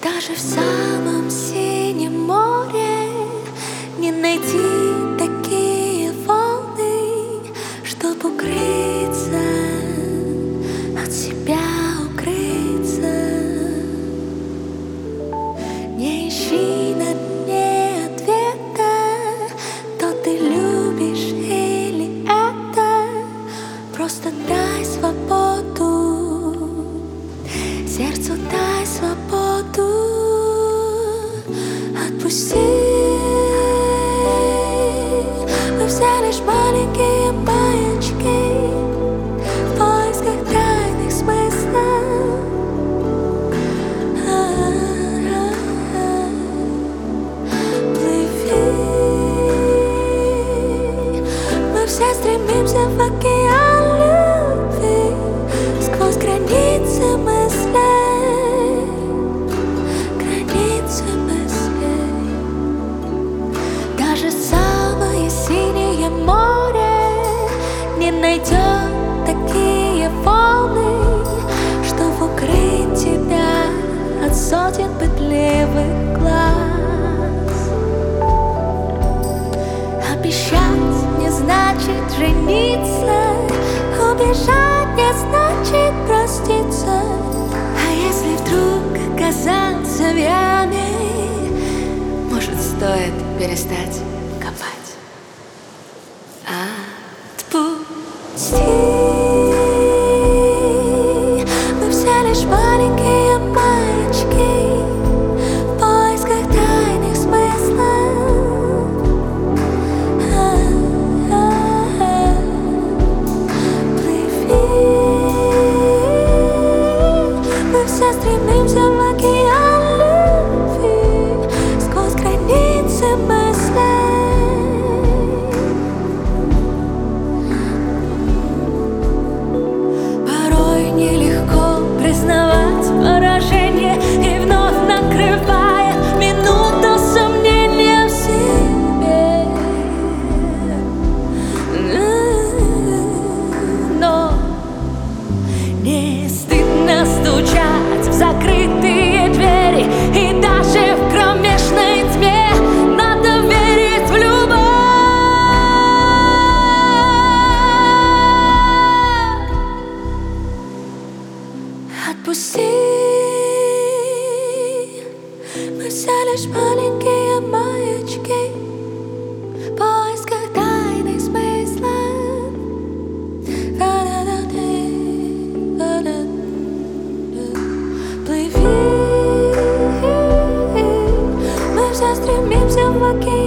Даже в самом синем море не найти такие волны, чтоб укрыться, от себя укрыться. Не ищи на дне ответа, то ты любишь или это. Просто дай свободу, сердцу дай свободу. Отпусти, мы все лишь маленькие маячки в поисках тайных смыслов. Плыви, мы все стремимся в океан любви сквозь границы мыслей, границы мыслей. Даже самое синее море не найдет такие волны, чтоб укрыть тебя от сотен пытливых глаз. Обещать не значит жениться, убежать не значит проститься. А если вдруг оказаться в яме, может, стоит перестать копать. Отпусти, мы все лишь маленькие маячки в поисках тайных смыслов. Плыви, мы все стремимся в океан любви сквозь границы мыслей. Порой нелегко признавать поражение, и вновь накрывает минута сомнения в себе. Но не стыдно стучать в закрытые двери, и даже в кромешной тьме надо верить в любовь. Отпусти, мы все лишь маленькие маячки в поисках тайных смыслов. Плыви, мы все стремимся в океан.